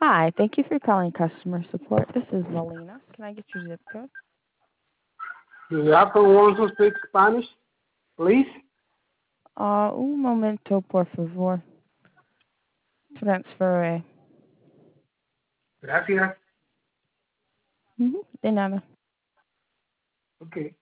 Hi, thank you for calling customer support. This is Melina. Can I get your zip code? Do you happen want to speak Spanish, please? Un momento, por favor. Transferé. Gracias. De nada. Okay.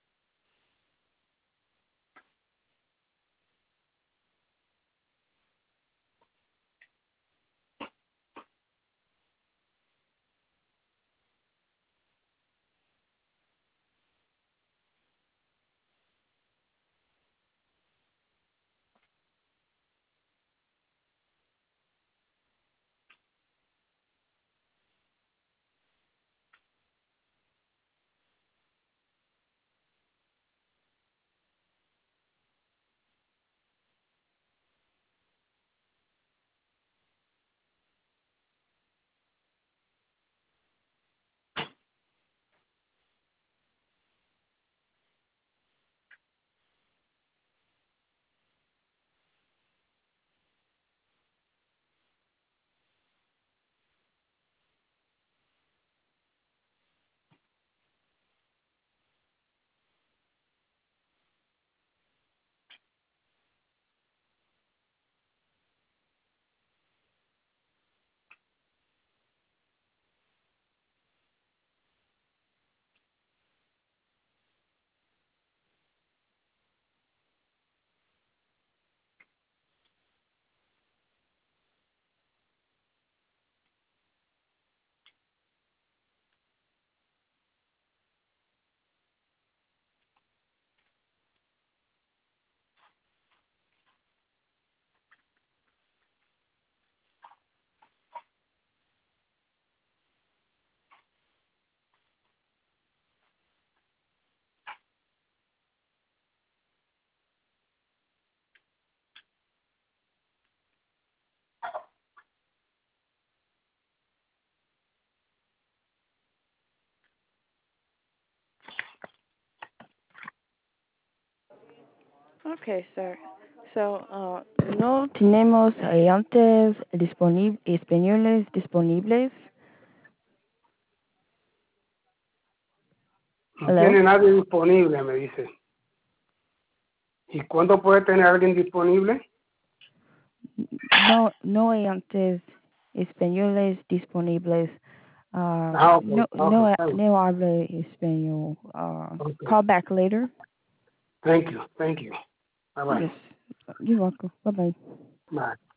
Okay, sir. So, no tenemos agentes españoles disponibles. No Hello? tiene nadie disponible, me dice. ¿Y cuándo puede tener alguien disponible? No agentes españoles disponibles. Okay. Okay. Thank No hablo español. you. Okay. Call back later. Thank you. Thank you. Bye bye. Yes. You're welcome. Bye-bye. Bye.